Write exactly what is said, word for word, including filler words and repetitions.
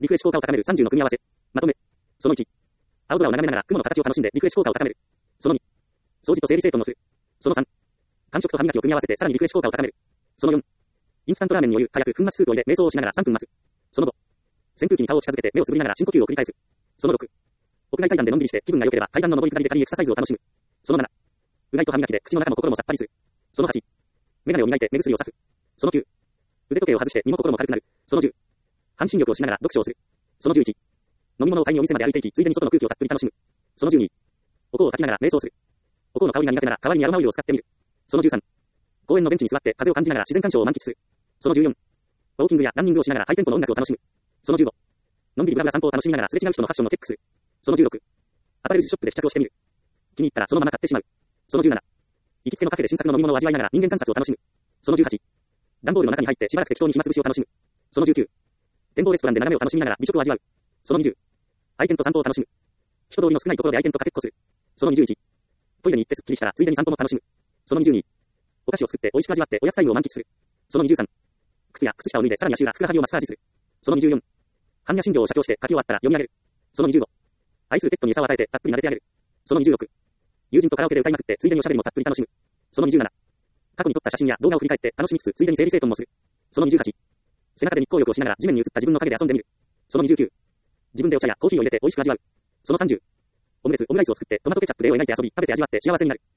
リフレッシュ効果を高めるさんじゅうの組み合わせ。まとめ。そのいち。青空を眺めながら雲の形を楽しんでリフレッシュ効果を高める。そのに。掃除と整理整頓のす。そのさん。感触と歯磨きを組み合わせてさらにリフレッシュ効果を高める。そのよん。インスタントラーメンにお湯、早く粉末スープを入れ、瞑想をしながらさんぷん待つ。そのご。扇風機に顔を近づけて目をつぶりながら深呼吸を繰り返す。そのろく。屋外階段でのんびりして気分が良ければ階段の上り下りで軽いエクササイズを楽しむ。そのなな。うがいと歯磨きで口の中も心もさっぱりする。そのはち。メガネを磨いて目薬をさす。そのきゅう。腕時計を外して身も心も軽くなる。そのじゅう。半身浴をしながら読書をする。そのじゅういち。飲み物を買いにお店まで歩いていき、ついでに外の空気をたっぷり楽しむ。そのじゅうに。お香を焚きながら瞑想する。お香の香りが苦手なら代わりにアロマオイルを使ってみる。そのじゅうさん。公園のベンチに座って風を感じながら自然鑑賞を満喫する。そのじゅうよん。ウォーキングやランニングをしながらハイテンポの音楽を楽しむ。そのじゅうご。のんびりブラブラ散歩を楽しみながらすれ違う人のファッションをチェックする。そのじゅうろく。アパレルショップで試着をしてみる。気に入ったらそのまま買ってしまう。そのじゅうなな。行きつけのカフェで新作の飲み物を味わいながら人間観察を楽しむ。そのじゅうはち。段ボールの中に入ってしばらく適当に暇つぶしを楽しむ。そのじゅうきゅう。展望レストランで眺めを楽しみながら美食を味わう。そのにじゅう。愛犬と散歩を楽しむ。人通りの少ないところで愛犬とかけっこする。そのにじゅういち。トイレに行ってすっきりしたらついでに散歩も楽しむ。そのにじゅうに。お菓子を作って美味しく味わっておやつタイムを満喫する。そのにじゅうさん。靴や靴下を脱いでさらに足裏、ふくらはぎをマッサージする。そのにじゅうよん。般若心経を写経して書き終わったら読み上げる。そのにじゅうご。愛するペットに餌を与えてたっぷり撫でてあげる。そのにじゅうろく。友人とカラオケで歌いまくってついでにおしゃべりもたっぷり楽しむ。そのにじゅうなな。過去に撮った写真や動画を振り返って楽しみつつついでに整理整頓もする。そのにじゅうはち。背中で日光浴をしながら地面に映った自分の影で遊んでみる。そのにじゅうきゅう。自分でお茶やコーヒーを入れて美味しく味わう。そのさんじゅう。オムレツ、オムライスを作ってトマトケチャップで絵を描いて遊び、食べて味わって幸せになる。